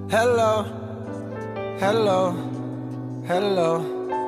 Hello, hello, hello,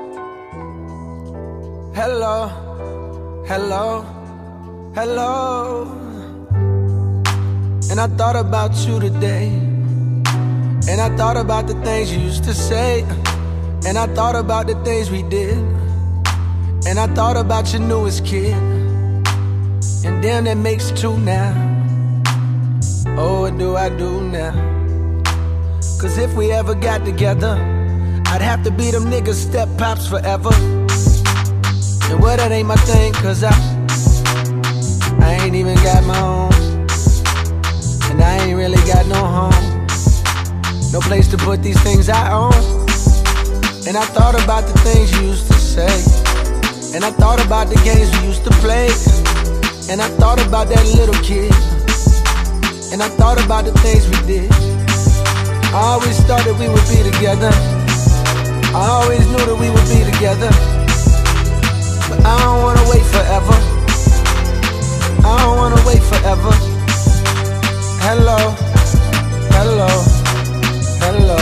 hello, hello, hello. And I thought about you today, and I thought about the things you used to say, and I thought about the things we did, and I thought about your newest kid, and then that makes two now. Oh, what do I do now? Cause if we ever got together, I'd have to be them niggas step pops forever. And well, that ain't my thing, cause I ain't even got my own, and I ain't really got no home, no place to put these things I own. And I thought about the things you used to say, and I thought about the games we used to play, and I thought about that little kid, and I thought about the things we did. I always thought that we would be together, I always knew that we would be together, but I don't wanna wait forever, I don't wanna wait forever. Hello, hello, hello,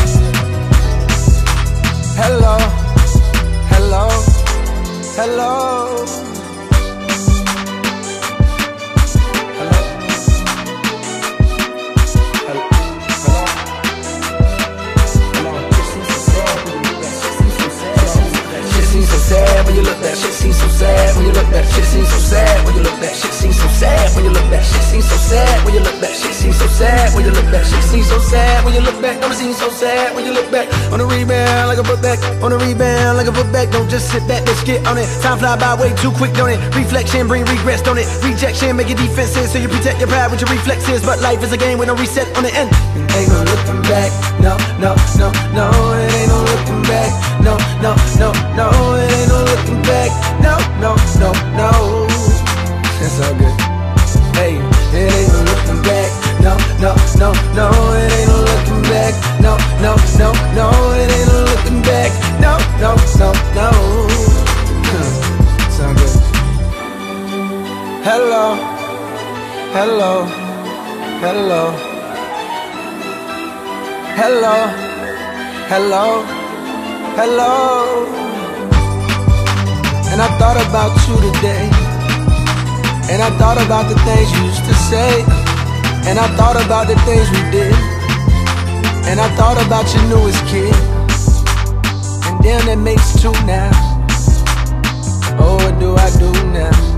hello, hello, hello. When you look back, shit seems so sad. When you look back, shit seems so sad. When you look back, shit seems so sad. When you look back, shit seems so sad. When you look back, shit seems so sad. When you look back, shit seems so sad. When you look back, don't seem so sad. When you look back on the rebound like a book back, on the rebound like a book back. Don't just sit back, let's get on it. Time fly by way too quick, don't it? Reflection bring regrets, don't it? Rejection make your defenses, so you protect your pride with your reflexes. But life is a game with no reset on the end. Ain't no looking back, no, no, no, no. It ain't no looking back, no, no, no, no. It ain't no looking back, no, no, no, no. That's all good. Hey, it ain't no looking back, no, no, no, no. It ain't no looking back, no, no, no, no. It ain't no looking back, no, no, no, no. It's all good. Hello, hello, hello, hello, hello, hello. And I thought about you today, and I thought about the things you used to say, and I thought about the things we did, and I thought about your newest kid, and then that makes two now. Oh, what do I do now?